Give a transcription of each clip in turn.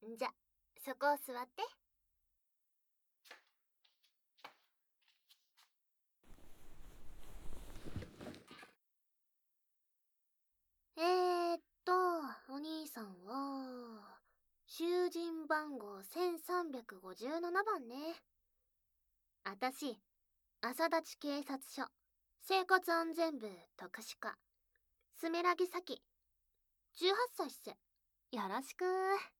じゃ、そこを座って。お兄さんは、囚人番号1357番ね。あたし、朝立警察署、生活安全部特殊課、スメラギサキ、18歳っす。よろしく。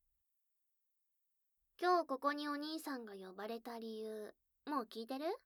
今日ここにお兄さんが呼ばれた理由、もう聞いてる？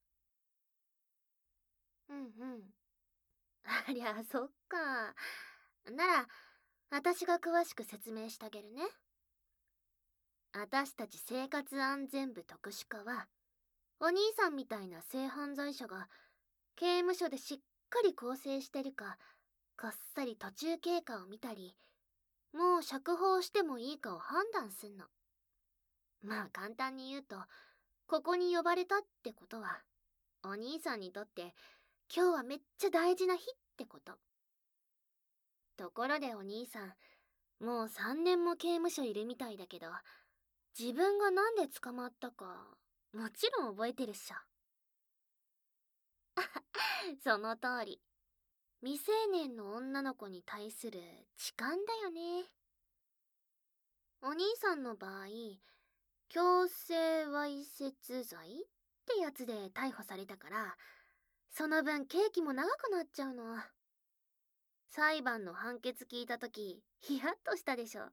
うんうん。ありゃ、そっか。なら、私が詳しく説明してあげるね。私たち生活安全部特殊課は、お兄さんみたいな性犯罪者が刑務所でしっかり更生してるか、こっそり途中経過を見たり、もう釈放してもいいかを判断すんの。まあ簡単に言うと、ここに呼ばれたってことは、お兄さんにとって今日はめっちゃ大事な日ってこと。ところでお兄さん、もう3年も刑務所いるみたいだけど、自分がなんで捕まったか、もちろん覚えてるっしょ。その通り。未成年の女の子に対する痴漢だよね。お兄さんの場合、強制わいせつ罪ってやつで逮捕されたから、その分刑期も長くなっちゃうの。裁判の判決聞いたとき、ヒヤッとしたでしょ。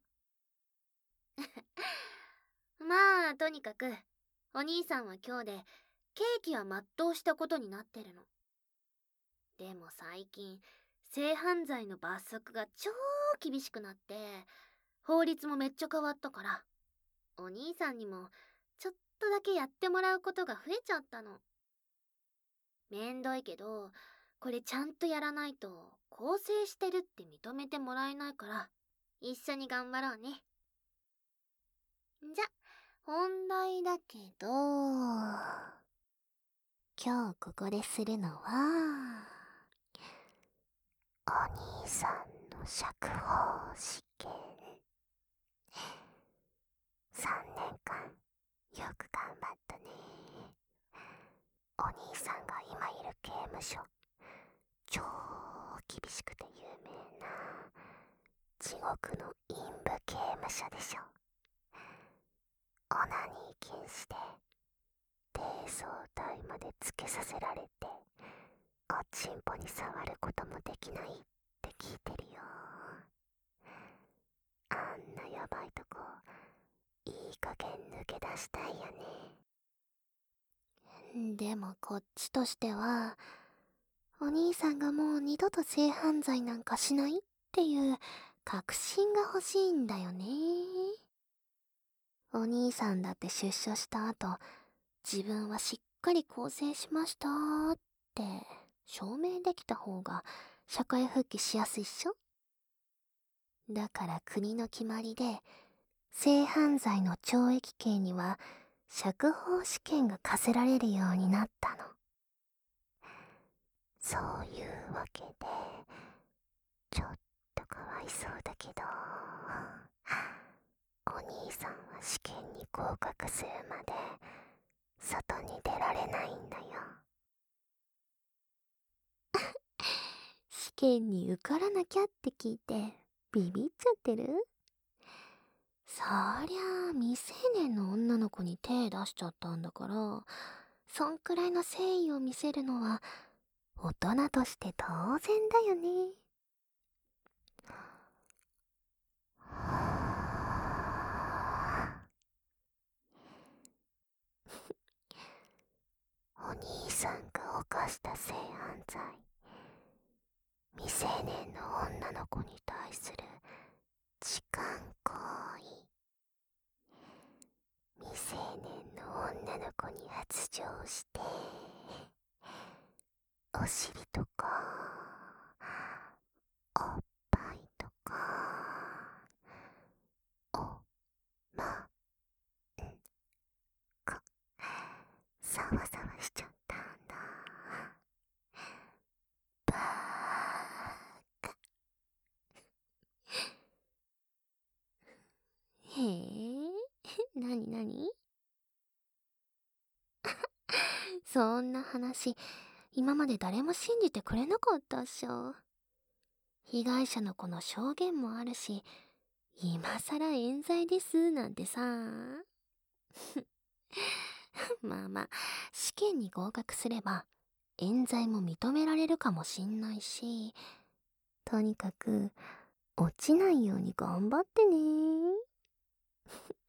まあ、とにかく、お兄さんは今日で、刑期は全うしたことになってるの。でも最近、性犯罪の罰則が超厳しくなって、法律もめっちゃ変わったから、お兄さんにも、ちょっとだけやってもらうことが増えちゃったの。めんどいけど、これちゃんとやらないと、更生してるって認めてもらえないから、一緒に頑張ろうね。じゃ、本題だけど、今日ここでするのは、お兄さんの釈放試験。3年間、よく頑張ったね。お兄さんが今いる刑務所、超厳しくて有名な地獄の陰部刑務所でしょ。オナニー禁止で低層体までつけさせられて、おちんぽに触ることもできないって聞いてるよ。あんなやばいとこ、いい加減抜け出したいよね。でもこっちとしては、お兄さんがもう二度と性犯罪なんかしないっていう確信が欲しいんだよね。お兄さんだって出所した後、自分はしっかり更生しましたって証明できた方が社会復帰しやすいっしょ。だから国の決まりで、性犯罪の懲役刑には釈放試験が課せられるようになったの。そういうわけで、ちょっとかわいそうだけど、お兄さんは試験に合格するまで外に出られないんだよ。試験に受からなきゃって聞いてビビっちゃってる？そりゃあ未成年の女の子に手出しちゃったんだから、そんくらいの誠意を見せるのは大人として当然だよね。お兄さんが犯した性犯罪、未成年の女の子に対する痴漢行為、未成年の女の子に発情してお尻とかおっぱいとかおまんこさわさわしちゃったんだ。バーカ。へえ、 なになに？そんな話、今まで誰も信じてくれなかったっしょ。被害者の子の証言もあるし、今さら冤罪ですなんてさ。まあまあ、試験に合格すれば、冤罪も認められるかもしんないし、とにかく、落ちないように頑張ってね。